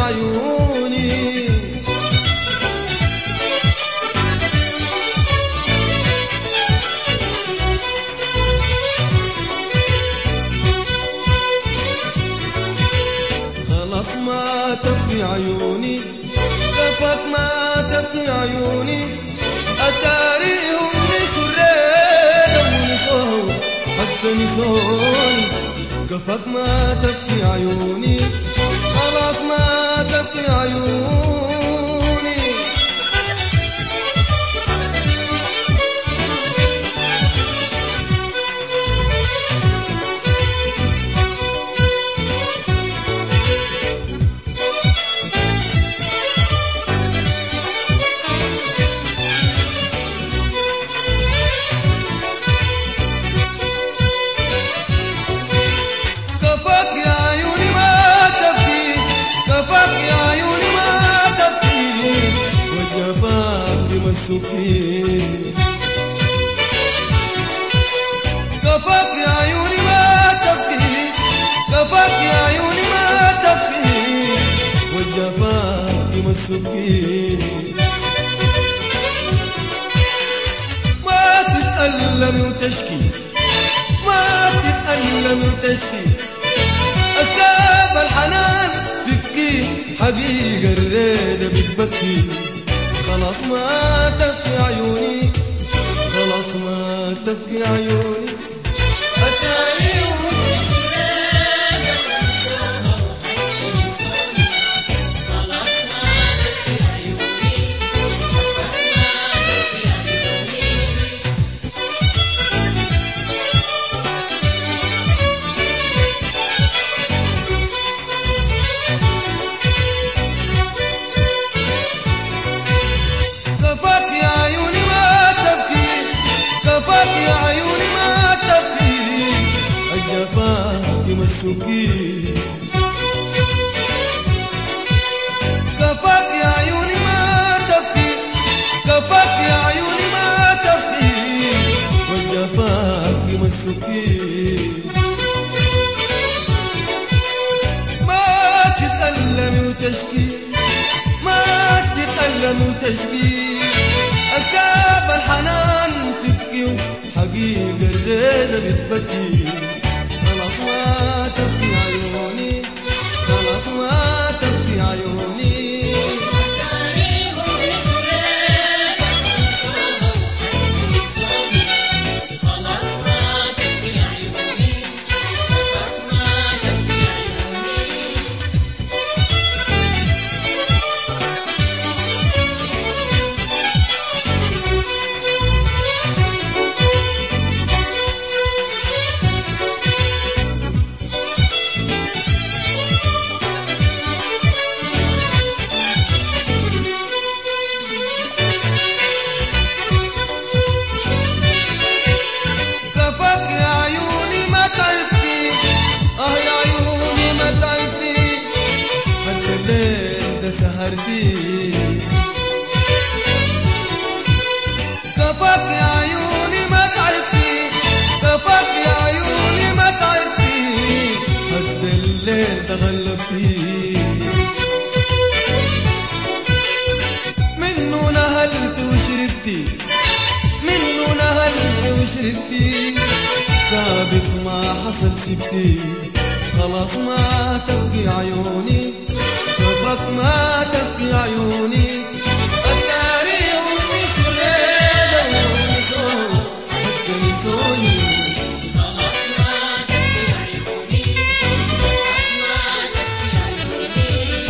عيوني. خلاص ما تبكي عيوني، كفاك ما تبكي عيوني، أتاريهم نسوا الريدة ونسوه حتى نسوني. كفاك ما تبكي عيوني، خلاص ما تبكي عيوني. كفاك يا عيوني ما تبكي، كفاك يا عيوني ما تبكي، والجفاك يمسكي. ما تتألم وتشكي، ما تتألم وتشكي، أسباب الحنان تبكي، حقيقة الريدة بتبكي. خلاص ما تبكي عيوني، خلاص ما تبكي عيوني، أتاريهم نسوا الريدة ونسوها حتى نسوني. خلاص ما تبكي عيوني، كفاك ما تبكي عيوني. كفاك يا عيوني ما تبكي، كفاك يا عيوني ما تبكي، الجفاك يمسكي. كفاك يا عيوني ما تبكي، كفاك يا عيوني ما تبكي، والجفاك يمسكي. ما تتألم وتشكي، ما تتألم وتشكي، أسباب الحنان تبكي، حقيقة الريدة بتبكي. خلاص ما تبكي عيوني، خلاص ما تبكي عيوني. كفاك يا عيوني ما تعبتي، كفاك يا عيوني ما تعبتي، قد الليل تغلبتي. منه نهلت وشربتي، منه نهلت وشربتي، سابق ما حصل سبتي. خلاص ما تبكي عيوني، كفاك ما تبكي عيوني، أتاريهم نسوا الريدة ونسوها حتى نسوني. خلاص ما تبكي عيوني، كفاك ما تبكي عيوني.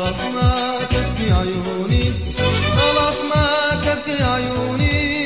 خلاص ما تبكي عيوني خلاص ما تبكي عيوني